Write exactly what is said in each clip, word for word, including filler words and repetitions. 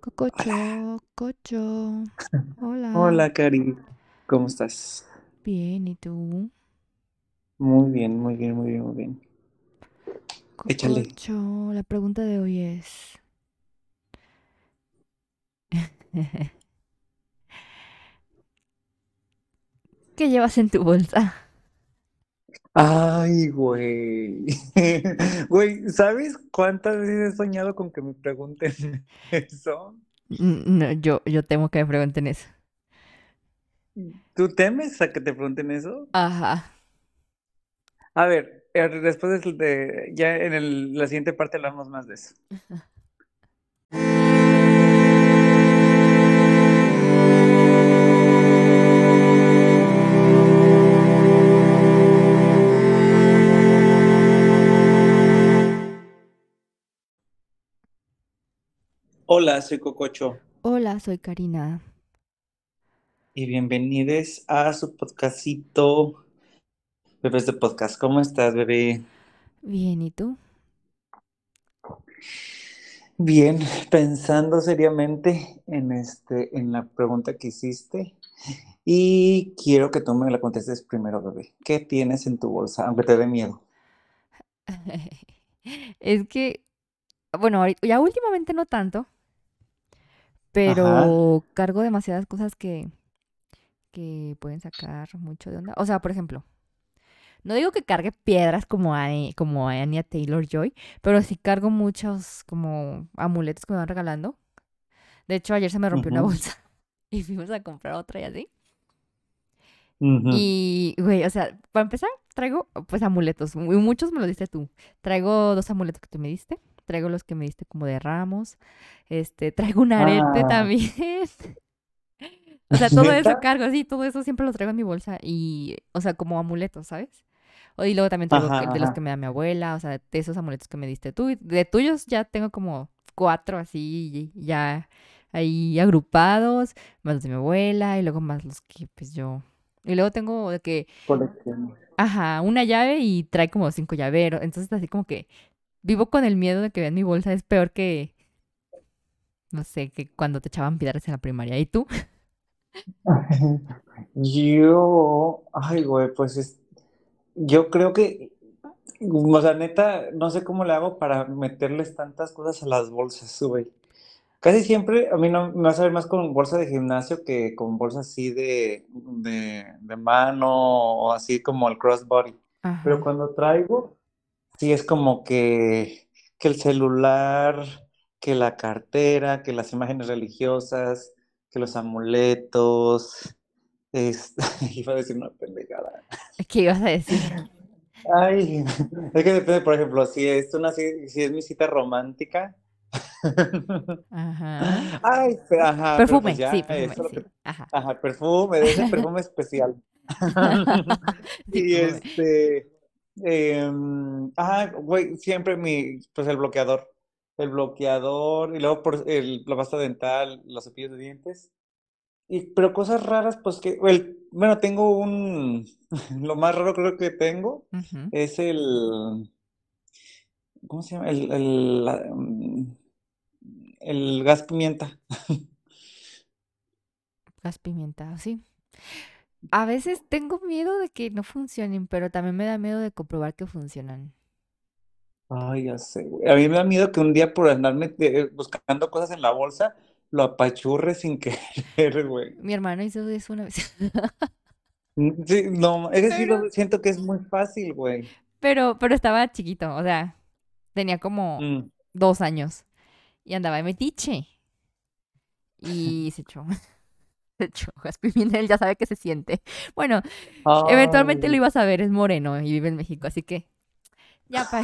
Cococho, cocho. Hola. Hola, Cari, ¿cómo estás? Bien, ¿y tú? Muy bien, muy bien, muy bien, muy bien. Échale. Cococho, la pregunta de hoy es... ¿Qué llevas en tu bolsa? Ay, güey. Güey, ¿sabes cuántas veces he soñado con que me pregunten eso? N- No, yo, yo temo que me pregunten eso. ¿Tú temes a que te pregunten eso? Ajá. A ver, eh, después de, de- ya en el- la siguiente parte hablamos más de eso. Hola, soy Cococho Hola, soy Karina. y bienvenidos a su podcastito, Bebés de Podcast. ¿Cómo estás, bebé? Bien, ¿y tú? Bien, pensando seriamente en este, en la pregunta que hiciste y quiero que tú me la contestes primero, bebé. ¿Qué tienes en tu bolsa? Aunque te dé miedo. Es que, bueno, ahori- ya últimamente no tanto, Ajá. pero cargo demasiadas cosas que, que pueden sacar mucho de onda. O sea, por ejemplo, no digo que cargue piedras como a, como a Anya Taylor-Joy, pero sí cargo muchos como amuletos que me van regalando. De hecho, ayer se me rompió una Ujú, bolsa y fuimos a comprar otra y así. ujú. Y, güey, o sea, para empezar, traigo pues amuletos. Mu- Muchos me los diste tú. Traigo dos amuletos que tú me diste. Traigo los que me diste como de ramos. Este, traigo un arete Ah, también. O sea, todo eso ¿neta? cargo, sí, todo eso siempre lo traigo en mi bolsa. Y, o sea, como amuletos, ¿sabes? O- Y luego también traigo que- Ajá, de los que ajá. me da mi abuela, o sea, de esos amuletos que me diste tú. Y de tuyos ya tengo como cuatro así, ya ahí agrupados, más los de mi abuela y luego más los que pues yo... Y luego tengo de que, Colección. ajá, una llave y trae como cinco llaveros. Entonces así como que vivo con el miedo de que vean mi bolsa. Es peor que, no sé, que cuando te echaban piedras en la primaria. ¿Y tú? Yo, ay, güey, pues es, yo creo que, o sea, neta, no sé cómo le hago para meterles tantas cosas a las bolsas, güey. Casi siempre a mí no me vas a ver más con bolsa de gimnasio que con bolsa así de, de, de mano o así como el crossbody. Pero Ajá. cuando traigo, sí es como que, que el celular, que la cartera, que las imágenes religiosas, que los amuletos. Es, iba a decir una pendejada. ¿Qué ibas a decir? Ay, es que depende, por ejemplo, si es una, ci- si es mi cita romántica. Ajá. Ay, pero, ajá, pero pues Perfume, sí, ya, perfume, eso lo sí. que. Ajá. Ajá, perfume, de ese perfume especial. Sí, Y perfume. este. em, ajá, güey, siempre mi. Pues el bloqueador. El bloqueador, y luego por el, la pasta dental, los cepillos de dientes. Y, pero cosas raras, pues que. El, bueno, tengo un. Lo más raro creo que tengo Ujú. es el. ¿Cómo se llama? El, el, la- mm, el gas pimienta. Gas pimienta, sí. A veces tengo miedo de que no funcionen, pero también me da miedo de comprobar que funcionan. Ay, ya sé, güey. A mí me da miedo que un día por andarme eh, buscando cosas en la bolsa, lo apachurre sin querer, güey. Mi hermano hizo eso una vez. Mm, sí, no, es que sí Pero, lo siento que es muy fácil, güey. pero, pero estaba chiquito, o sea, tenía como Mm. dos años y andaba de metiche y se echó, se echó gas pimienta, él ya sabe que se siente. Bueno, eventualmente lo Ay, ibas a ver, es moreno y vive en México, así que ya, pa.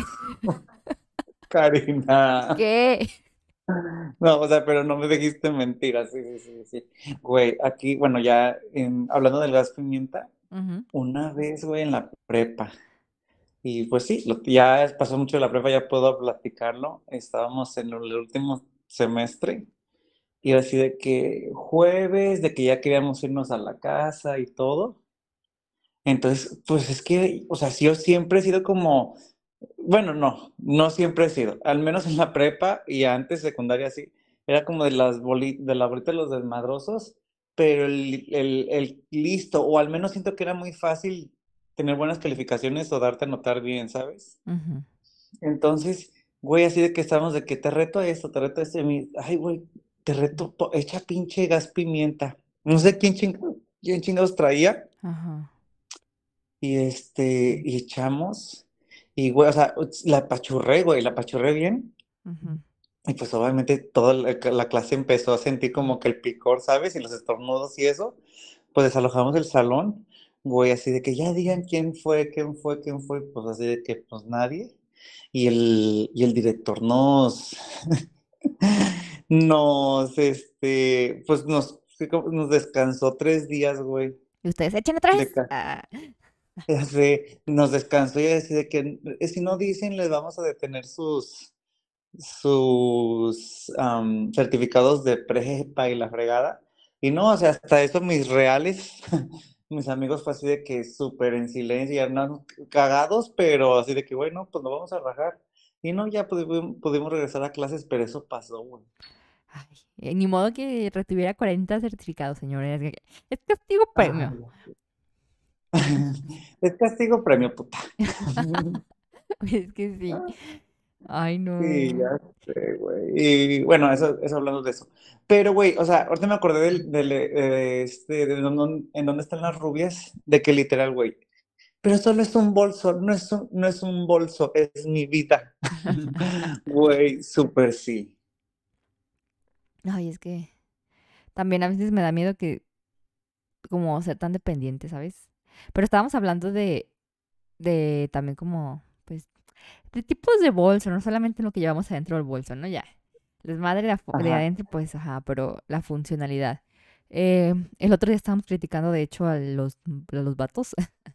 Karina. ¿Qué? No, o sea, pero no me dijiste mentiras, sí, sí, sí, sí. Güey, aquí, bueno, ya en- hablando del gas pimienta, Ujú, una vez, güey, en la prepa, y pues sí, lo, ya pasó mucho de la prepa, ya puedo platicarlo. Estábamos en el último semestre. Y así de que jueves, de que ya queríamos irnos a la casa y todo. Entonces, pues es que, o sea, sí, yo siempre he sido como, bueno, no, no siempre he sido, al menos en la prepa y antes secundaria sí, era como de las boli- de la bolita de los desmadrosos, pero el, el, el listo, o al menos siento que era muy fácil tener buenas calificaciones o darte a notar bien, ¿sabes? Ujú. Entonces, güey, así de que estábamos de que te reto a esto, te reto a esto, y mi- ay, güey, te reto, po- echa pinche gas pimienta. No sé quién, ching- quién chingados traía, Ajá. y este, y echamos, y güey, o sea, la apachurré, güey, la apachurré bien. Ujú. Y pues obviamente toda la, la clase empezó a sentir como que el picor, ¿sabes? Y los estornudos y eso. Pues desalojamos el salón, güey, así de que ya digan quién fue, quién fue, quién fue, pues así de que pues nadie. Y el, y el director nos, nos, este, pues nos, nos descansó tres días, güey, ¿Y ustedes echen otra de vez? ca- Ah. ya sé, nos descansó y así de que "Eh, si no dicen les vamos a detener sus, sus am, certificados de prepa y la fregada. Y no, o sea, hasta eso mis reales, mis amigos fue así de que súper en silencio, ya no, cagados, pero así de que, bueno, pues nos vamos a rajar. Y no, ya pudimos, pudimos regresar a clases, pero eso pasó, güey. Ay, eh, ni modo que retuviera cuarenta certificados, señores. Es es castigo premio. Ay, es castigo premio, puta. Es que sí. Ay, Sí, no. ya sé, güey. Y bueno, eso, eso hablando de eso. Pero, güey, o sea, ahorita me acordé del, del, eh, este, de dónde- en dónde están las rubias, de que literal, güey. Pero solo es un bolso, no es un, no es un bolso, es mi vida. Güey, súper sí. Ay, es que también a veces me da miedo que como ser tan dependiente, ¿sabes? Pero estábamos hablando de, de también como, pues, de tipos de bolso, no solamente lo que llevamos adentro del bolso, ¿no? Ya. Les madre de, afu- de Ajá. adentro, pues, ajá, pero la funcionalidad. Eh, el otro día estábamos criticando, de hecho, a los, a los vatos,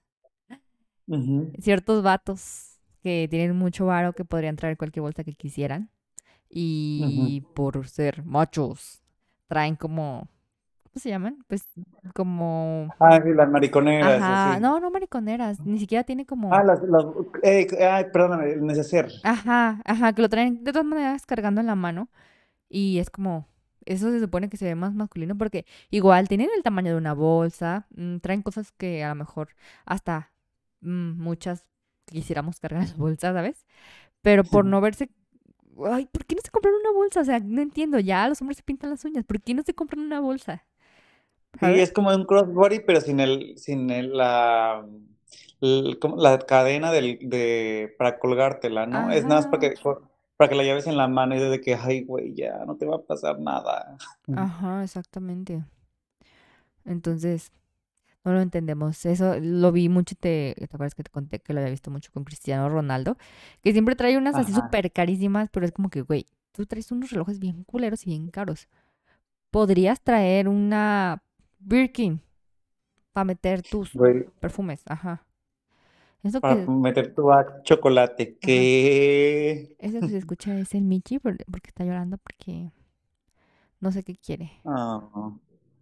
Ujú, ciertos vatos que tienen mucho varo que podrían traer cualquier bolsa que quisieran ujú. y por ser machos traen como, ¿cómo se llaman? Pues como, Ah, sí, las mariconeras, ajá, así. no, no mariconeras, ni siquiera tiene Ah, como, las, las, eh, ay, perdóname, el neceser. ajá, ajá, que lo traen de todas maneras cargando en la mano y es como, eso se supone que se ve más masculino porque igual tienen el tamaño de una bolsa, mm, traen cosas que a lo mejor hasta mm, muchas quisiéramos cargar en la bolsa, ¿sabes? Pero por no verse, ay, ¿por qué no se compran una bolsa? O sea, no entiendo, ya los hombres se pintan las uñas, ¿por qué no se compran una bolsa? Sí, ¿Sabes? es como un crossbody, pero sin el, sin el, la, el- como la cadena del, de, para colgártela, ¿no? Es nada más para Ajá, que, para que la lleves en la mano y de que, ay, güey, ya no te va a pasar nada. ajá, exactamente. Entonces, no lo entendemos. Eso lo vi mucho, y te, ¿te acuerdas que te conté que lo había visto mucho con Cristiano Ronaldo? Que siempre trae unas así Ajá. súper carísimas, pero es como que, güey, tú traes unos relojes bien culeros y bien caros. Podrías traer una Birkin para meter tus Güey, perfumes, ajá. Eso para que, meter tu a chocolate, ajá, ¿qué? eso que se escucha es el Michi por- porque está llorando porque no sé qué quiere. Ah.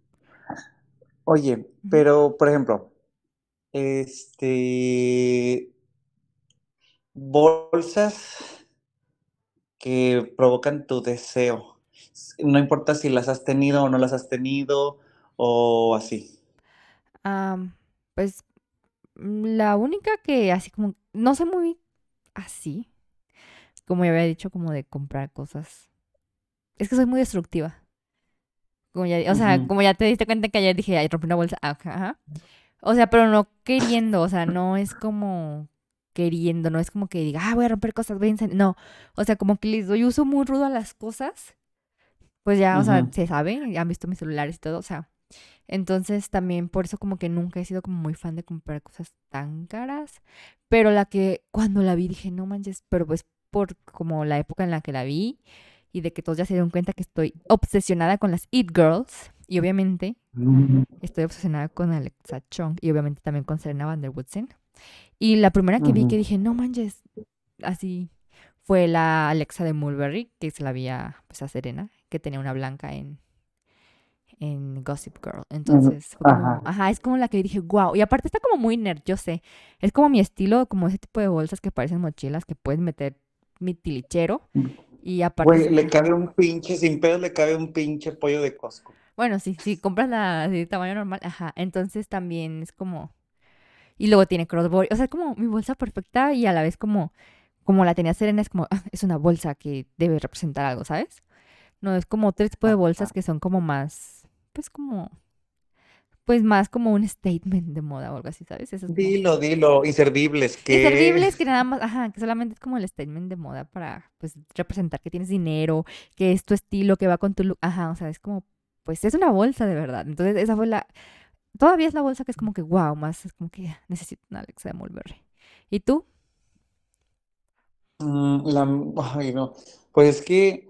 Oye, Ujú. pero, por ejemplo, este, bolsas que provocan tu deseo. No importa si las has tenido o no las has tenido o así. Am, pues mm, la única que así como, no sé muy así, como ya había dicho, como de comprar cosas. Es que soy muy destructiva. Como ya, o sea, Ujú, como ya te diste cuenta que ayer dije, ay, rompí una bolsa. Ajá, ajá. O sea, pero no queriendo, o sea, no es como queriendo, no es como que diga, ah, voy a romper cosas, voy a incend-". No, o sea, como que les doy uso muy rudo a las cosas, pues ya, o sea, ujú. se sabe, ya han visto mis celulares y todo, o sea, entonces también por eso como que nunca he sido como muy fan de comprar cosas tan caras, pero la que cuando la vi dije, no manches, pero pues por como la época en la que la vi y de que todos ya se dieron cuenta que estoy obsesionada con las It Girls y obviamente estoy obsesionada con Alexa Chung y obviamente también con Serena Van der Woodsen. Y la primera que vi que Ujú, dije, no manches, así fue la Alexa de Mulberry, que se la había pues a Serena, que tenía una blanca en en Gossip Girl. ujú. Entonces fue como, Ajá. ajá, es como la que dije, wow. Y aparte está como muy nerd, yo sé. Es como mi estilo, como ese tipo de bolsas que parecen mochilas que puedes meter mi tilichero Y aparte, Güey, sí, le cabe ajá. un pinche, sin pedos le cabe un pinche pollo de Costco. Bueno, sí, sí, compras la de tamaño normal, ajá. Entonces también es como... Y luego tiene crossbody. O sea, es como mi bolsa perfecta y a la vez como, como la tenía Serena, es como, ah, es una bolsa que debe representar algo, ¿sabes? No, es como otro tipo de bolsas Ajá. que son como más, pues como, pues más como un statement de moda o algo así, ¿sabes? Eso es como... Dilo, dilo, inservibles, ¿qué? Inservibles que nada más, ajá, que solamente es como el statement de moda para, pues, representar que tienes dinero, que es tu estilo, que va con tu look, ajá, o sea, es como, pues, es una bolsa de verdad. Entonces, esa fue la, todavía es la bolsa que es como que, wow, más es como que "Ah, necesito una Alexa de Mulberry". ¿Y tú? Mm, la, ay, no. Pues es que,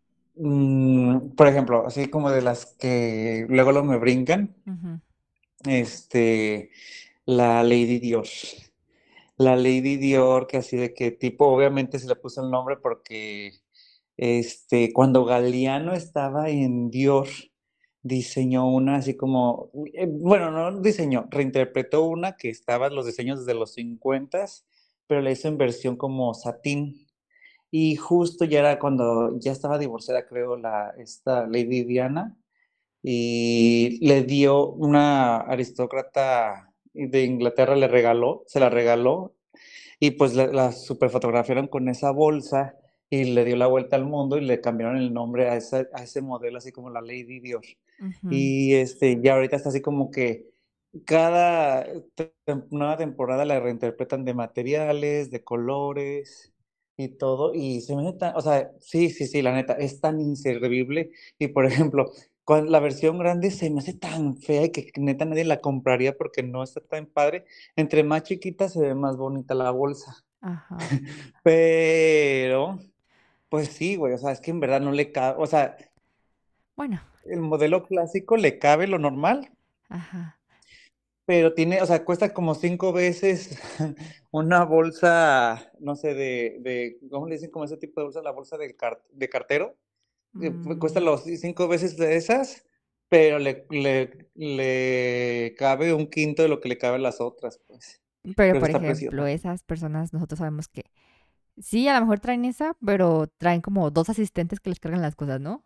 mm, por ejemplo, así como de las que luego lo me brincan, Ujú, este, la Lady Dior. La Lady Dior, que así de que tipo, obviamente se le puso el nombre porque, este, cuando Galeano estaba en Dior, diseñó una así como, eh, bueno, no diseñó, reinterpretó una que estaba en los diseños desde los cincuenta, pero la hizo en versión como satín. Y justo ya era cuando ya estaba divorciada, creo, la, esta Lady Diana, y le dio una aristócrata de Inglaterra, le regaló, se la regaló, y pues la, la superfotografiaron con esa bolsa y le dio la vuelta al mundo y le cambiaron el nombre a, esa, a ese modelo, así como la Lady Dior. ujú, Y este, ya ahorita está así como que cada te- nueva temporada la reinterpretan de materiales, de colores y todo. Y se me hace tan, o sea, sí, sí, sí, la neta, es tan inservible. Y por ejemplo, con la versión grande se me hace tan fea y que neta nadie la compraría porque no está tan padre. Entre más chiquita se ve más bonita la bolsa. ajá. Pero, pues sí, güey, o sea, es que en verdad no le cabe, o sea, Bueno, el modelo clásico le cabe lo normal, ajá. pero tiene, o sea, cuesta como cinco veces una bolsa, no sé, de, de, ¿cómo le dicen como ese tipo de bolsa? La bolsa del car- de cartero. Eh, fu- Cuesta Mm, los cinco veces de esas, pero le, le, le cabe un quinto de lo que le cabe a las otras, pues. pero, Pero por está ejemplo, preciosa. esas personas, nosotros sabemos que sí, a lo mejor traen esa, pero traen como dos asistentes que les cargan las cosas, ¿no?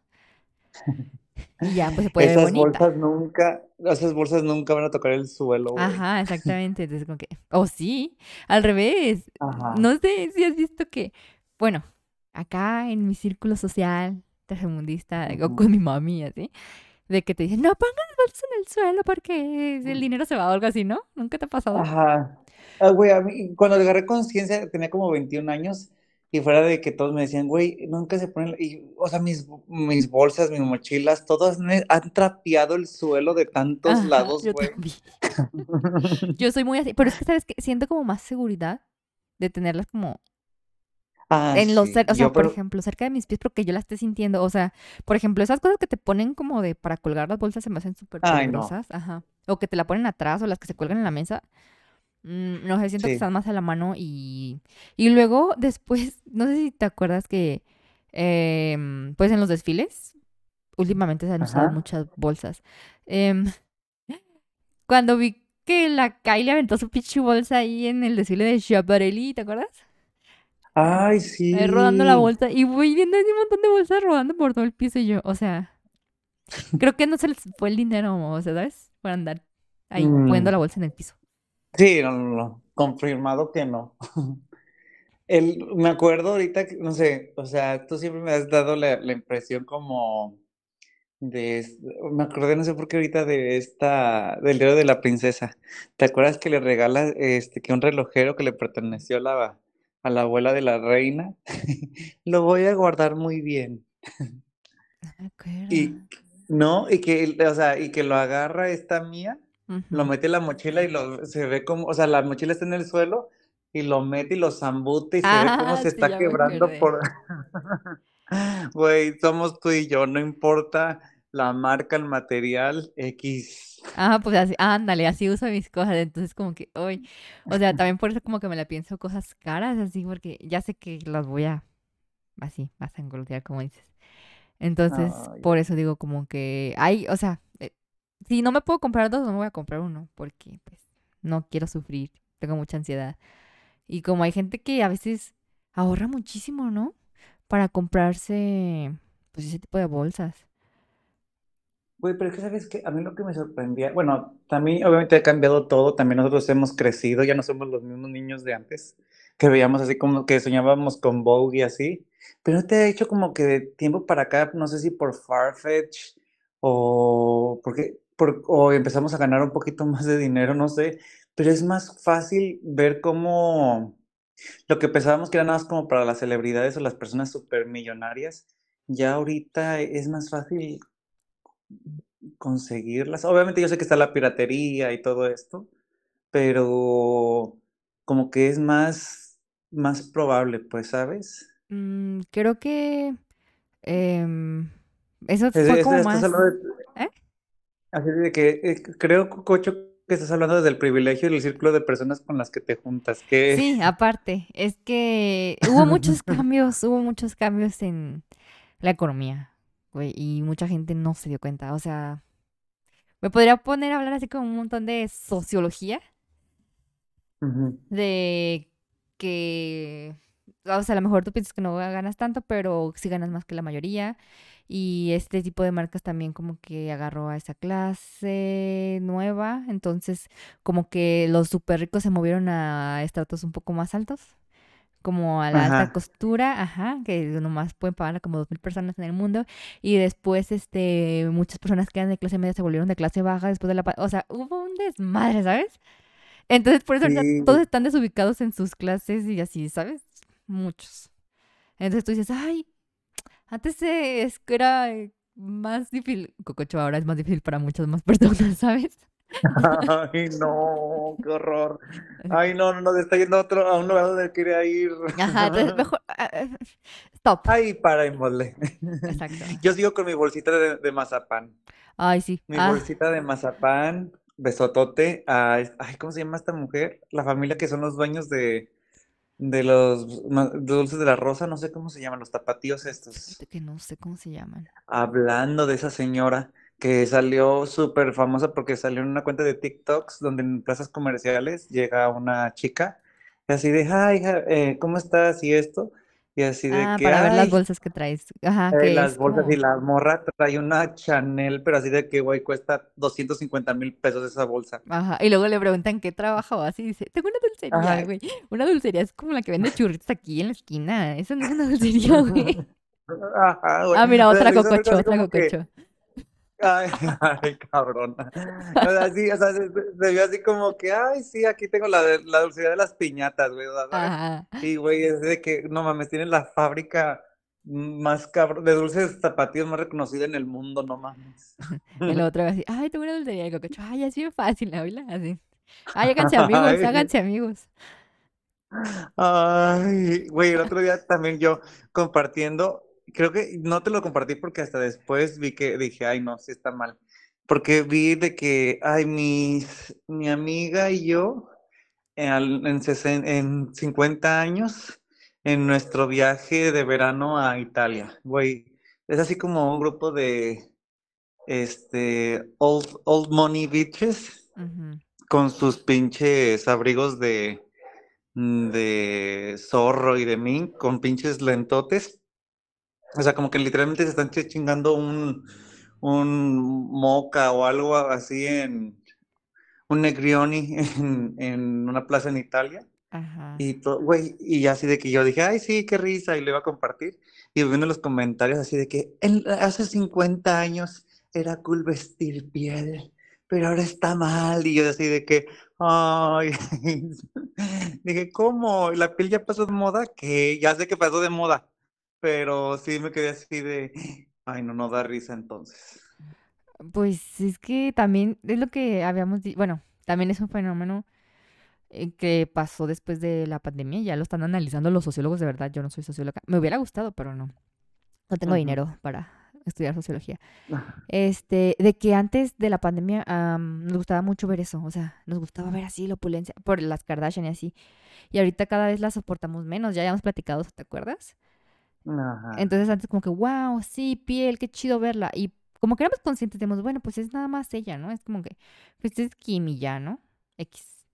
Y ya, pues se puede ver Esas bonita. bolsas nunca, esas bolsas nunca van a tocar el suelo, güey. Ajá, exactamente. Entonces, como que, o sí, al revés. Ajá. No sé si has visto que, bueno, acá en mi círculo social tercermundista, o Ujú. con mi mami, así, de que te dicen, no pongas bolsas en el suelo porque el dinero se va o algo así, ¿no? ¿Nunca te ha pasado? Ajá. Ah, güey, a mí, cuando agarré conciencia, tenía como veintiún años y fuera de que todos me decían, güey, nunca se ponen, y, o sea, mis, mis bolsas, mis mochilas, todas me han trapeado el suelo de tantos Ajá, lados, yo güey. también. Yo soy muy así, pero es que, ¿sabes qué? Siento como más seguridad de tenerlas como Ah, en los, sí, cer- o sea, yo por creo, ejemplo, cerca de mis pies porque yo la esté sintiendo. O sea, por ejemplo, esas cosas que te ponen como de para colgar las bolsas se me hacen súper ay, no, peligrosas. Ajá. O que te la ponen atrás o las que se cuelgan en la mesa. Mm, no sé, siento que sí, están más a la mano y, y luego después, no sé si te acuerdas que, em, pues en los desfiles, últimamente se han usado ajá. muchas bolsas. Em, cuando vi que la Kylie aventó su pinche bolsa ahí en el desfile de Schiaparelli, ¿te acuerdas? Ay, Ahí rodando la sí. bolsa y voy viendo ese montón de bolsas rodando por todo el piso y yo, o sea, creo que no se les fue el dinero, o sea, ¿sabes? Por andar ahí poniendo Mm, la bolsa en el piso. sí, no, no, no, confirmado que no. El, me acuerdo ahorita, que, no sé, o sea, tú siempre me has dado la, la impresión como de, es- me acordé, no sé por qué ahorita de esta, del diario de la princesa. ¿Te acuerdas que le regala, este, que un relojero que le perteneció a la, a la abuela de la reina? Lo voy a guardar muy bien. No me acuerdo. Y, no, y que, o sea, y que lo agarra esta mía, lo Ujú. mete en la mochila y lo, se ve como, o sea, la mochila está en el suelo y lo mete y lo zambute y se ve cómo Ah, se sí, está ya me quebrando acordé. por... Güey, somos tú y yo, no importa la marca, el material, X. Ah, pues así, ándale, así uso mis cosas. Entonces, como que, hoy, o sea, también por eso como que me la pienso cosas caras, así, porque ya sé que las voy a, así, a sangolotear, como dices. Entonces, Ay, por eso digo como que, hay, o sea, eh, si no me puedo comprar dos, no me voy a comprar uno, porque, pues, no quiero sufrir, tengo mucha ansiedad. Y como hay gente que a veces ahorra muchísimo, ¿no? para comprarse, pues, ese tipo de bolsas. Güey, pero es que sabes que a mí lo que me sorprendía, bueno, también obviamente ha cambiado todo, también nosotros hemos crecido, ya no somos los mismos niños de antes, que veíamos así como que soñábamos con Vogue y así, pero te ha hecho como que de tiempo para acá, no sé si por Farfetch o porque por, o empezamos a ganar un poquito más de dinero, no sé, pero es más fácil ver cómo lo que pensábamos que era nada más como para las celebridades o las personas supermillonarias, ya ahorita es más fácil conseguirlas. Obviamente yo sé que está la piratería y todo esto, pero como que es más, más probable, pues, ¿sabes? Mm, creo que em, eso Es, fue es- como estás más... hablando de, ¿Eh? así de que eh, creo, Cocho, que estás hablando del privilegio y el círculo de personas con las que te juntas, que Sí, aparte, es que hubo muchos cambios, hubo muchos cambios en la economía, güey, y mucha gente no se dio cuenta. O sea, me podría poner a hablar así como un montón de sociología, Ujú. de que, o sea, a lo mejor tú piensas que no ganas tanto, pero sí ganas más que la mayoría. Y este tipo de marcas también como que agarró a esa clase nueva. Entonces, como que los súper ricos se movieron a estratos un poco más altos, como a la alta Ajá, costura, ajá, que nomás pueden pagar como dos mil personas en el mundo. Y después, este, muchas personas que eran de clase media se volvieron de clase baja después de la... pa- O sea, hubo un desmadre, ¿sabes? Entonces, por eso ahorita todos sí. están desubicados en sus clases y así, ¿sabes? Muchos. Entonces tú dices, ay, antes eh, es que era eh, más difícil. Cococho ahora es más difícil para muchas más personas, ¿sabes? Ay, no, qué horror. Ay, no, no, no, está yendo a otro, a un lugar donde quería ir. Ajá, entonces mejor... ah, ah, stop. Ay, parémosle. Exacto. Yo sigo con mi bolsita de, de mazapán. Ay, sí. Mi Ah, bolsita de mazapán, besotote. A, es- ay, ¿cómo se llama esta mujer? La familia que son los dueños de, de los ma- dulces de la rosa, no sé cómo se llaman, los tapatíos estos. fíjate que no sé cómo se llaman. Hablando de esa señora que salió súper famosa porque salió en una cuenta de TikToks donde en plazas comerciales llega una chica y así de, ay, ja- eh, ¿cómo estás? Y esto, y así de Ah, que, para ver las ay, bolsas que traes. Ajá, eh, que las es bolsas y como... la morra trae una Chanel, pero así de que, güey, cuesta doscientos cincuenta mil pesos esa bolsa. Ajá, y luego le preguntan qué trabaja o así, dice, tengo una dulcería, Ay. güey. Una dulcería es como la que vende churritos aquí en la esquina. Eso no es una dulcería, güey. Ajá, güey. Ah, mira, O sea, otra se hizo algo cococho, así otra como que, cococho. ay, ay, cabrona. O sea, sí, o sea, se, se- se vio así como que, ay, sí, aquí tengo la, de- la dulcería de las piñatas, güey, o sea, ¿sabes? Ajá. Y, güey, es de que, no mames, tienen la fábrica más cabrón, de dulces tapatíos más reconocida en el mundo, no mames. El otro así, ay, tengo una dulcería de cococho. Ay, así bien fácil, habla así. Ay, háganse amigos, Ay, háganse amigos. ay, güey, el otro día también yo compartiendo, creo que no te lo compartí porque hasta después vi que dije, ay, no, sí está mal. Porque vi de que, ay, mis, mi amiga y yo, en, al- en, sesen- en cincuenta años, en nuestro viaje de verano a Italia, güey, es así como un grupo de, este, old, old money bitches Ujú. con sus pinches abrigos de mm, de zorro y de mink con pinches lentotes. O sea, como que literalmente se están ch- chingando un, un moca o algo así en un Negroni en, en una plaza en Italia. Ajá. Y todo, güey, y así de que yo dije, ay, sí, qué risa, y lo iba a compartir. Y viendo los comentarios así de que "En- hace cincuenta años era cool vestir piel, pero ahora está mal". Y yo así de que, ay, dije, ¿cómo? ¿La piel ya pasó de moda? Que ya sé que pasó de moda, pero sí me quedé así de, ay, no, no da risa entonces. Pues es que también es lo que habíamos dicho. Bueno, también es un fenómeno eh, que pasó después de la pandemia. Ya lo están analizando los sociólogos de verdad. Yo no soy socióloga. Me hubiera gustado, pero no. No tengo Ujú. dinero para estudiar sociología. Este, de que antes de la pandemia am, nos gustaba mucho ver eso. O sea, nos gustaba ver así la opulencia por las Kardashian y así. Y ahorita cada vez la soportamos menos. Ya habíamos platicado, ¿te acuerdas? Ajá. Entonces antes como que, wow, sí, piel, qué chido verla. Y como que éramos conscientes, digamos, bueno, pues es nada más ella, ¿no? Es como que, pues es Kim y ya, ¿no? X.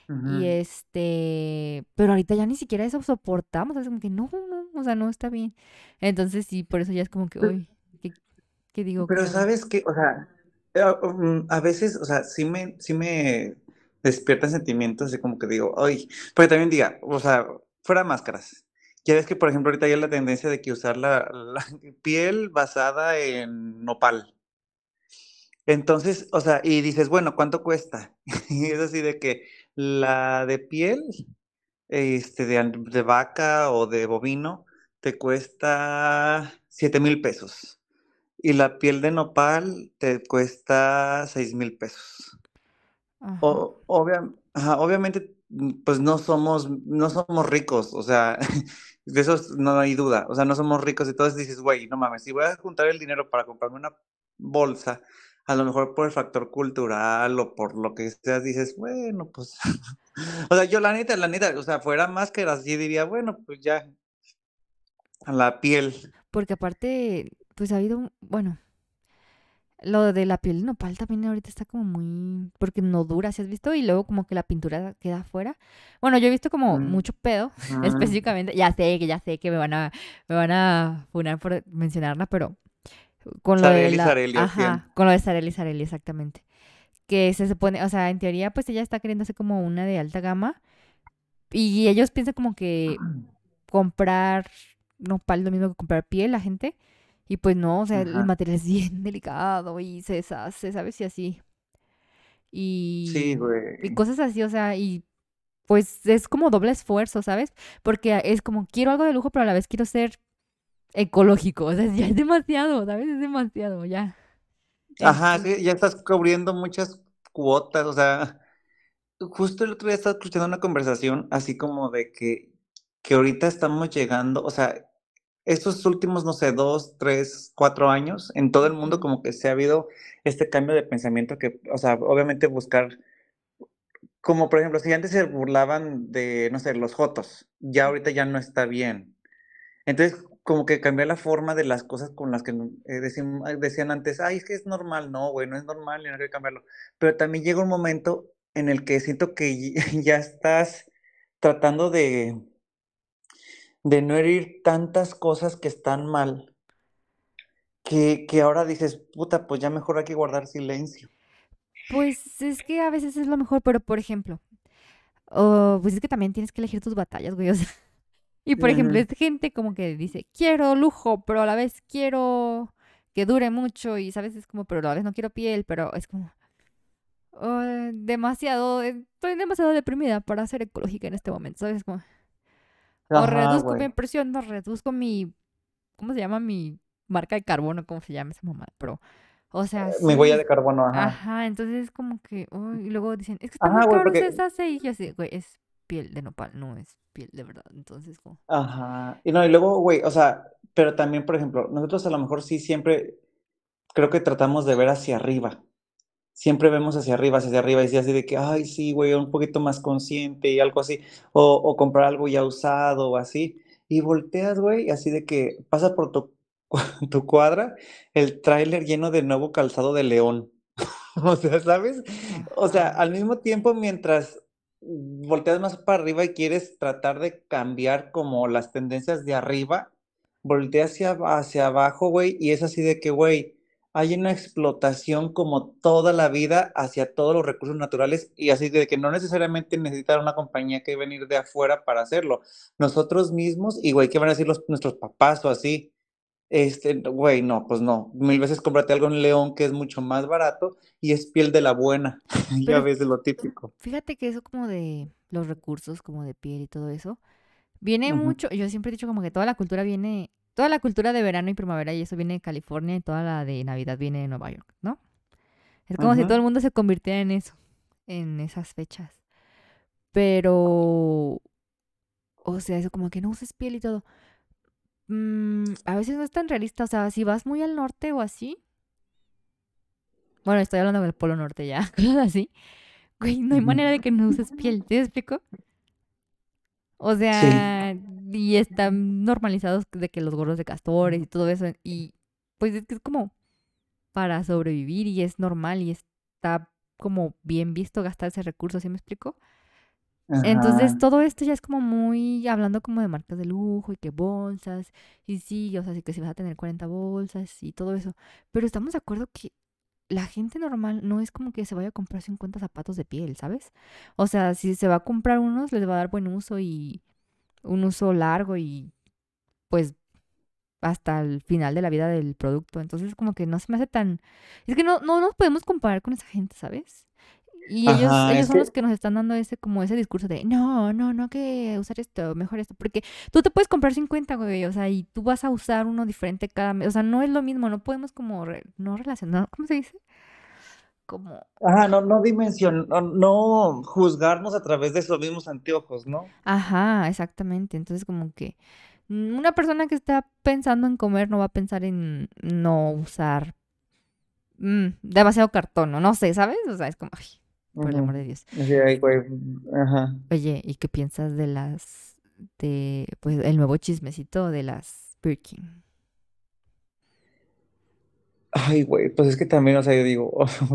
Y Ujú. este, pero ahorita ya ni siquiera eso soportamos, es como que no, no, o sea, no está bien. Entonces sí, por eso ya es como que, Pe- uy, ¿qué, qué digo? ¿Qué Pero hago? sabes que, o sea, eh, um, a veces, o sea, sí me, sí me despiertan sentimientos de como que digo, ay, pero también diga, o sea, fuera máscaras. Ya ves que, por ejemplo, ahorita hay la tendencia de que usar la, la piel basada en nopal. Entonces, o sea, y dices, bueno, ¿cuánto cuesta? Y es así de que la de piel, este, de, an- de vaca o de bovino, te cuesta siete mil pesos. Y la piel de nopal te cuesta seis mil pesos. Ajá. O, obvia- ajá, obviamente, mm, pues no somos, no somos ricos, o sea, de eso no hay duda, o sea, no somos ricos, entonces dices, güey, no mames, si voy a juntar el dinero para comprarme una bolsa, a lo mejor por el factor cultural o por lo que sea, dices, bueno, pues, o sea, yo la neta, la neta, o sea, fuera máscaras, sí diría, bueno, pues ya, a la piel. Porque aparte, pues ha habido, un- bueno, lo de la piel de nopal también ahorita está como muy, porque no dura, ¿si has visto? Y luego como que la pintura queda afuera. Bueno, yo he visto como Mm, mucho pedo, ujú. específicamente, ya sé que ya sé que me van a, me van a funar por mencionarla, pero con lo de Sareli, la, Sareli, ¿a quién? ajá, con lo de Sareli Sareli, exactamente. Que se supone, o sea, en teoría, pues ella está queriendo hacer como una de alta gama. Y ellos piensan como que comprar nopal es lo mismo que comprar piel, la gente. Y pues no, o sea, el Ajá. material es bien delicado y se deshace, ¿sabes? Y así. Sí, Y, y güey. cosas así, o sea, y pues es como doble esfuerzo, ¿sabes? Porque es como, quiero algo de lujo, pero a la vez quiero ser ecológico. O sea, ya es demasiado, ¿sabes? Es demasiado, ya. Ajá, es Entonces, que ya estás cubriendo muchas cuotas, o sea, justo el otro día estaba escuchando una conversación así como de que, que ahorita estamos llegando, o sea, estos últimos, no sé, dos, tres, cuatro años, en todo el mundo ujú, como que se ha habido este cambio de pensamiento que, o sea, obviamente buscar, como por ejemplo, si antes se burlaban de, no sé, los jotos, ya ahorita ya no está bien. Entonces, como que cambió la forma de las cosas con las que eh, decían, decían antes, ay, es que es normal, no, güey, no es normal y no hay que cambiarlo. Pero también llega un momento en el que siento que ya estás tratando de, de no herir tantas cosas que están mal, que, que ahora dices, puta, pues ya mejor hay que guardar silencio. pues es que a veces es lo mejor, pero por ejemplo, oh, pues es que también tienes que elegir tus batallas, güey. O sea, y por ejemplo, Ujú. es gente como que dice, quiero lujo, pero a la vez quiero que dure mucho y, ¿sabes? Es como, pero a la vez no quiero piel, pero es como, oh, demasiado, eh, estoy demasiado deprimida para ser ecológica en este momento, ¿sabes? Como, o Ajá, reduzco mi güey. impresión, no reduzco mi, ¿cómo se llama? Mi marca de carbono, ¿cómo se llama esa mamá? Pero, o sea, Mi huella sí, de carbono, ajá. ajá, entonces es como que, uy, y luego dicen, es que está muy Ajá, güey, caro, se porque deshace, y yo así, güey, es piel de nopal, no es piel de verdad, entonces como, ajá. Y no, y luego, güey, o sea, pero también, por ejemplo, nosotros a lo mejor sí siempre creo que tratamos de ver hacia arriba. Siempre vemos hacia arriba, hacia arriba, y sí, así de que, ay, sí, güey, un poquito más consciente y algo así. O, o comprar algo ya usado o así. Y volteas, güey, así de que pasa por tu, tu cuadra el tráiler lleno de nuevo calzado de León. O sea, ¿sabes? O sea, ajá. al mismo tiempo, mientras volteas más para arriba y quieres tratar de cambiar como las tendencias de arriba, volteas hacia, hacia abajo, güey, y es así de que, güey, hay una explotación como toda la vida hacia todos los recursos naturales y así de que no necesariamente necesitar una compañía que venir de afuera para hacerlo. Nosotros mismos, y güey, ¿qué van a decir los, nuestros papás o así? Este, güey, no, pues no. Mil veces cómprate algo en León que es mucho más barato y es piel de la buena. Ya Pero ves de lo típico. fíjate que eso como de los recursos, como de piel y todo eso, viene Ujú, mucho, yo siempre he dicho como que toda la cultura viene, toda la cultura de verano y primavera y eso viene de California y toda la de Navidad viene de Nueva York, ¿no? Es como si todo ujú. el mundo se convirtiera en eso, en esas fechas. Pero, o sea, eso como que no uses piel y todo. Mm, a veces no es tan realista, o sea, si vas muy al norte o así, bueno, estoy hablando del Polo Norte ya, cosas así, güey, no hay Ujú. manera de que no uses piel, ¿sí me explico? O Sí. sea, y están normalizados de que los gorros de castores y todo eso, y pues es que es como para sobrevivir y es normal y está como bien visto gastar ese recurso, ¿sí me explico? Entonces, Ajá. todo esto ya es como muy hablando como de marcas de lujo y que bolsas, y sí, o sea, sí que si vas a tener cuarenta bolsas y todo eso. Pero estamos de acuerdo que la gente normal no es como que se vaya a comprar cincuenta zapatos de piel, ¿sabes? O sea, si se va a comprar unos, les va a dar buen uso y un uso largo y pues hasta el final de la vida del producto. Entonces, como que no se me hace tan... Es que no, no nos podemos comparar con esa gente, ¿sabes? Y ellos, Ajá, ellos es son los que, que nos están dando ese, como ese discurso de no, no, no hay que usar esto, mejor esto. Porque tú te puedes comprar cincuenta, güey, o sea, y tú vas a usar uno diferente cada mes. O sea, no es lo mismo, no podemos como re- no relacionar, ¿cómo se dice? Como, ajá, no, no dimension, no, no juzgarnos a través de esos mismos anteojos, ¿no? ajá, exactamente. Entonces, como que mm, una persona que está pensando en comer no va a pensar en no usar mm, demasiado cartón, o no sé, ¿sabes? O sea, es como, ay, por el amor Ujú. de Dios. Sí, ay, güey, ajá. Oye, ¿y qué piensas de las, de, pues, el nuevo chismecito de las Birkin? Ay, güey, pues es que también, o sea, yo digo,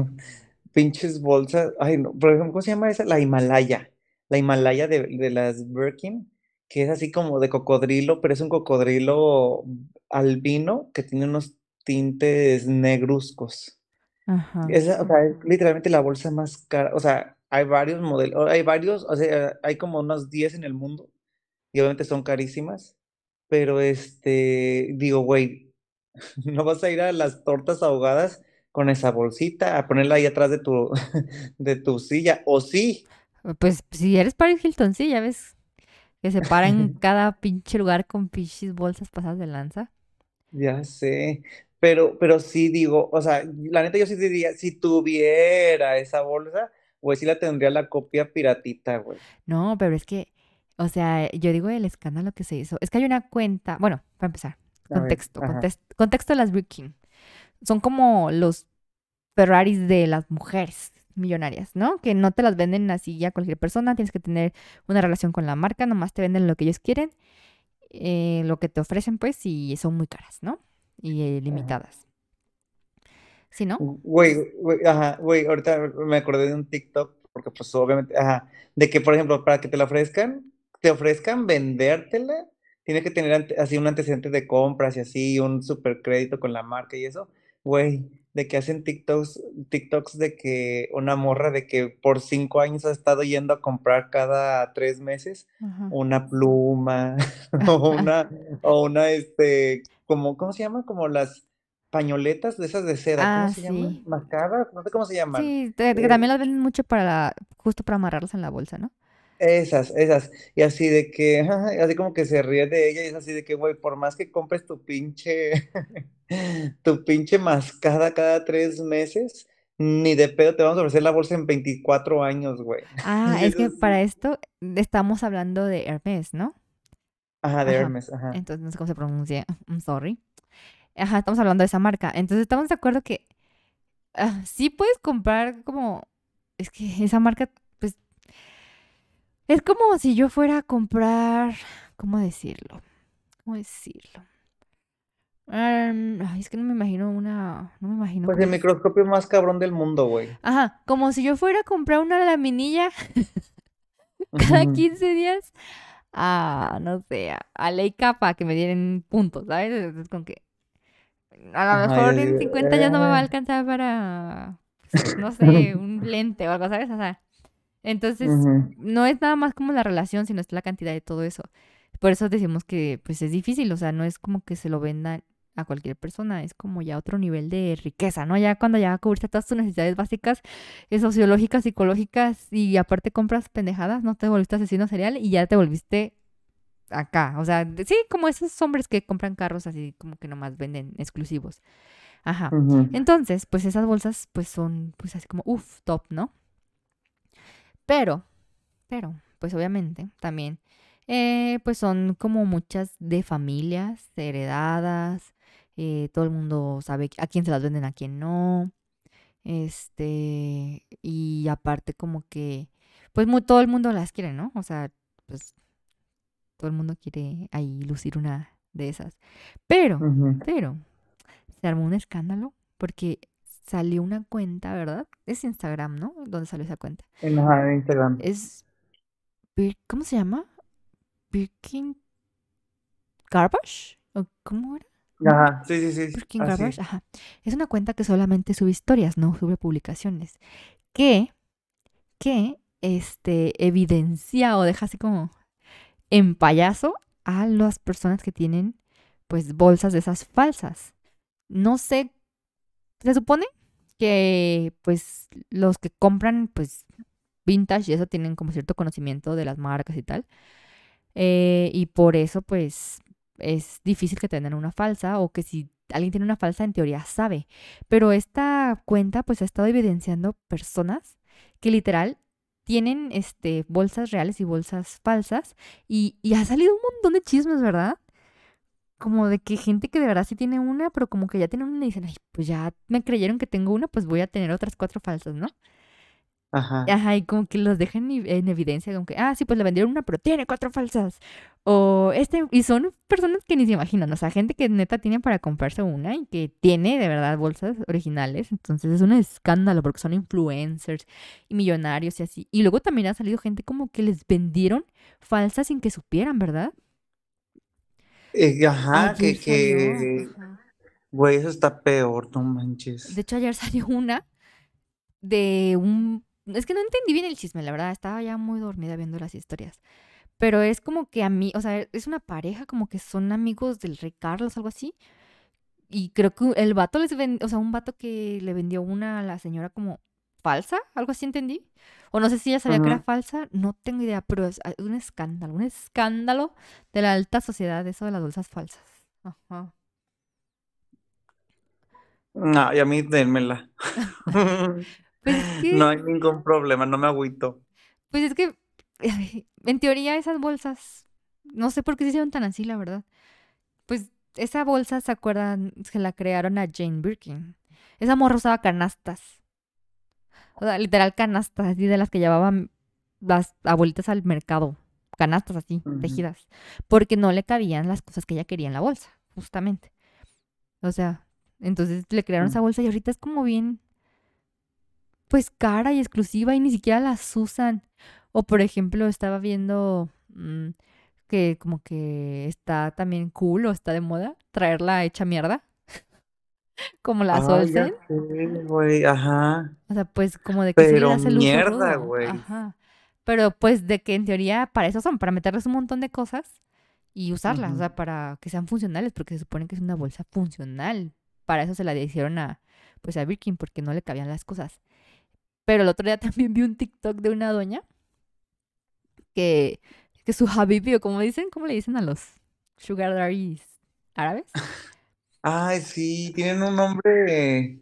pinches bolsas, ay, no, por ejemplo, ¿cómo se llama esa? La Himalaya, la Himalaya de, de las Birkin, que es así como de cocodrilo, pero es un cocodrilo albino que tiene unos tintes negruzcos. Ajá, Esa, o sea, es literalmente la bolsa más cara, o sea, hay varios modelos, hay varios, o sea, hay como unos diez en el mundo, y obviamente son carísimas, pero este, digo, güey, no vas a ir a las tortas ahogadas con esa bolsita a ponerla ahí atrás de tu, de tu silla, o sí. pues si eres Paris Hilton, sí, ya ves que se para en cada pinche lugar con pinches bolsas pasadas de lanza. Ya sé, pero, pero sí digo, o sea, la neta yo sí diría, si tuviera esa bolsa, güey, sí la tendría la copia piratita, güey. No, pero es que, o sea, yo digo el escándalo que se hizo. Es que hay una cuenta, bueno, para empezar, A ver, contexto, ajá, contexto, contexto de las Birkin. Son como los Ferraris de las mujeres millonarias, ¿no? Que no te las venden así ya cualquier persona, tienes que tener una relación con la marca, nomás te venden lo que ellos quieren, eh, lo que te ofrecen, pues, y son muy caras, ¿no? Y eh, ajá. limitadas. ¿Sí, no? Güey, güey, ajá, güey, ahorita me acordé de un TikTok, porque pues obviamente, ajá, de que por ejemplo, para que te la ofrezcan, te ofrezcan vendértela, tiene que tener ante- así un antecedente de compras y así, un super crédito con la marca y eso, güey, de que hacen TikToks, TikToks de que una morra de que por cinco años ha estado yendo a comprar cada tres meses Ajá. una pluma, o una, o una, este, como, ¿cómo se llama? Como las pañoletas de esas de seda, ¿cómo Ah, se llaman? sí. Mascadas, no sé cómo se llaman. Sí, te- que también Eh, las venden mucho para la- justo para amarrarlas en la bolsa, ¿no? esas, esas. Y así de que, ajá, así como que se ríe de ella y es así de que, güey, por más que compres tu pinche, tu pinche mascada cada tres meses, ni de pedo te vamos a ofrecer la bolsa en veinticuatro años, güey. Ah, Y es es que así. para esto estamos hablando de Hermes, ¿no? Ajá, de Ajá. Hermes, ajá. Entonces no sé cómo se pronuncia. I'm sorry. Ajá, estamos hablando de esa marca. Entonces estamos de acuerdo que ah, sí puedes comprar como... Es que esa marca, pues, es como si yo fuera a comprar... ¿Cómo decirlo? ¿Cómo decirlo? Am, ay, es que no me imagino una... No me imagino Pues el cómo... microscopio más cabrón del mundo, güey. Ajá, como si yo fuera a comprar una laminilla cada Ujú. quince días a, no sé, a, a Leica para que me dieran puntos, ¿sabes? Es como que a lo Ajá, y mejor así en de, cincuenta ya no me va a eh. alcanzar para, pues, no sé, un lente o algo, ¿sabes? O sea, entonces Ujú, no es nada más como la relación, sino es la cantidad de todo eso. Por eso decimos que pues es difícil, o sea, no es como que se lo vendan a cualquier persona, es como ya otro nivel de riqueza, ¿no? Ya cuando ya cubriste todas tus necesidades básicas, eh, sociológicas, psicológicas y aparte compras pendejadas, no te volviste asesino serial y ya te volviste acá, o sea, de- sí, como esos hombres que compran carros así como que nomás venden exclusivos. Ajá. ujú. Entonces, pues esas bolsas pues son pues así como uff, top, ¿no? Pero, pero, pues obviamente también eh, pues son como muchas de familias heredadas, eh, todo el mundo sabe a quién se las venden, a quién no, este, y aparte como que pues muy, todo el mundo las quiere, ¿no? O sea, pues todo el mundo quiere ahí lucir una de esas. Pero, Ujú. pero, se armó un escándalo porque salió una cuenta, ¿verdad? Es Instagram, ¿no? ¿Dónde salió esa cuenta? En, ajá, en Instagram. Es Bir- ¿Cómo se llama? Birkin Garbage. ¿O cómo era? Ajá, sí, sí, sí, Birkin así Garbage, es. ajá. Es una cuenta que solamente sube historias, no sube publicaciones. Que, que, este, evidencia o deja así como en payaso a las personas que tienen, pues, bolsas de esas falsas. No sé, se supone que, pues, los que compran, pues, vintage y eso tienen como cierto conocimiento de las marcas y tal. Eh, y por eso, pues, es difícil que tengan una falsa o que si alguien tiene una falsa, en teoría sabe. Pero esta cuenta, pues, ha estado evidenciando personas que literal tienen este, bolsas reales y bolsas falsas y, y ha salido un montón de chismes, ¿verdad? Como de que gente que de verdad sí tiene una, pero como que ya tiene una y dicen, ay, pues ya me creyeron que tengo una, pues voy a tener otras cuatro falsas, ¿no? Ajá. Ajá, y como que los dejan en en evidencia, como que, ah, sí, pues le vendieron una, pero tiene cuatro falsas. O este, y son personas que ni se imaginan, o sea, gente que neta tiene para comprarse una y que tiene de verdad bolsas originales. Entonces es un escándalo porque son influencers y millonarios y así. Y luego también ha salido gente como que les vendieron falsas sin que supieran, ¿verdad? Eh, ajá, Ayer que, salió, que, ajá. güey, eso está peor, no De manches. hecho, ayer salió una de un... Es que no entendí bien el chisme, la verdad, estaba ya muy dormida viendo las historias. Pero es como que a mí, o sea, es una pareja como que son amigos del rey Carlos, algo así. Y creo que el vato les vendió, o sea, un vato que le vendió una a la señora como falsa, algo así entendí. O no sé si ella sabía que era Ujú. falsa, no tengo idea, pero es un escándalo, un escándalo de la alta sociedad, eso de las bolsas falsas. Ajá. No, y a mí dénmela. Pues es No que, hay ningún problema, no me agüito. pues es que, en teoría esas bolsas, no sé por qué se hicieron tan así, la verdad. Pues esa bolsa, ¿se acuerdan? Se la crearon a Jane Birkin. Esa morra usaba canastas. O sea, literal canastas, así de las que llevaban las abuelitas al mercado. Canastas así, Ujú. tejidas. Porque no le cabían las cosas que ella quería en la bolsa, justamente. O sea, entonces le crearon esa bolsa y ahorita es como bien, pues cara y exclusiva y ni siquiera las usan. O por ejemplo, estaba viendo mm, que como que está también cool o está de moda traerla hecha mierda como las Ay, ya Olsen. sé, güey, ajá. O sea, pues como de que sí les Pero das el uso mierda, rudo. güey. Ajá. Pero pues de que en teoría para eso son, para meterles un montón de cosas y usarlas, o Ujú. sea, para que sean funcionales, porque se supone que es una bolsa funcional. Para eso se la hicieron a, pues a Birkin, porque no le cabían las cosas. Pero el otro día también vi un TikTok de una doña que, que su habibi, o como dicen, ¿cómo le dicen a los sugar daddies árabes? Ay, sí, tienen un nombre.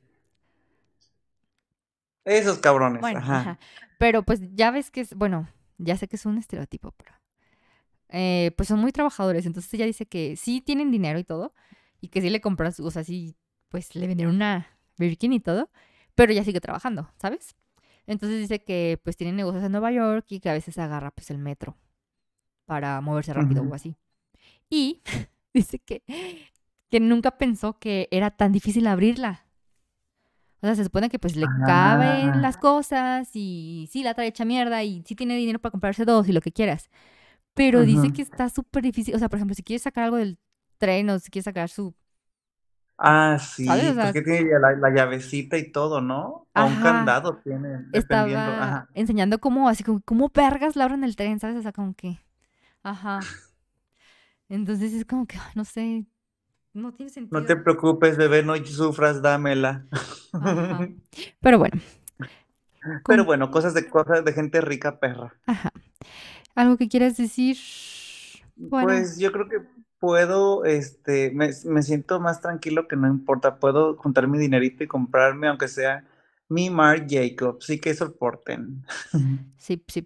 Esos cabrones, Bueno, ajá. ajá. Pero pues ya ves que es, bueno, ya sé que es un estereotipo, pero eh, pues son muy trabajadores. Entonces ella dice que sí tienen dinero y todo, y que sí le compras, o sea, sí, pues le vendieron una Birkin y todo, pero ella sigue trabajando, ¿sabes? Entonces dice que pues tiene negocios en Nueva York y que a veces agarra pues el metro para moverse rápido o Ujú. así. Y dice que, que nunca pensó que era tan difícil abrirla. O sea, se supone que pues le caben las Ah, cosas y sí la trae hecha mierda y sí tiene dinero para comprarse dos y lo que quieras. Pero dice ujú. que está súper difícil. O sea, por ejemplo, si quieres sacar algo del tren o si quieres sacar su, Ah, ¿sabes? sí, O pues sea, que tiene ya la, la llavecita y todo, ¿no? O un ajá, candado tiene, dependiendo. estaba Ajá. enseñando cómo, así como, cómo vergas la abren el tren, ¿sabes? O sea, como que, ajá. Entonces es como que, ay, no sé, no tiene No te sentido. preocupes, bebé, no sufras, dámela. Ajá. Pero bueno, Pero con, bueno, cosas de cosas de gente rica, perra. ajá. ¿Algo que quieras decir fuera? Pues yo creo que puedo, este, me, me siento más tranquilo que no importa, puedo juntar mi dinerito y comprarme, aunque sea mi Marc Jacobs, sí que soporten. Sí, sí.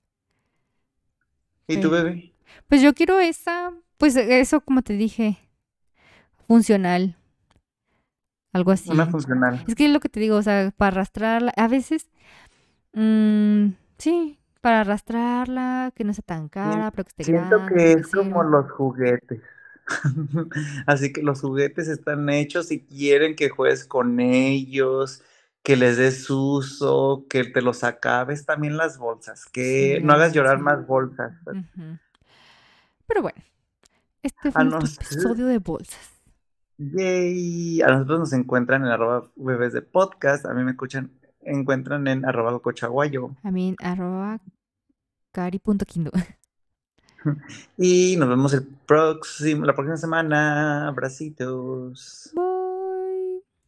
¿Y tu Pero, bebé? pues yo quiero esa, pues eso como te dije, funcional, algo Una así. funcional. Es que es lo que te digo, o sea, para arrastrarla, a veces, mm, sí, para arrastrarla, que no sea tan Sien- cara, pero que esté Siento grande, que pero que es como sirva. los juguetes. Así que los juguetes están hechos y quieren que juegues con ellos, que les des uso, que te los acabes, también las bolsas, Sí, que la no hagas verdad, llorar sí. más bolsas. Ujú. Pero bueno, este A fue nuestro nos episodio de bolsas. Yay. A nosotros nos encuentran en arroba bebés de podcast, a mí me escuchan, encuentran en arroba el cochaguayo. A mí, arroba cari.quinto. Y nos vemos el próximo, la próxima semana. Abracitos. Bye.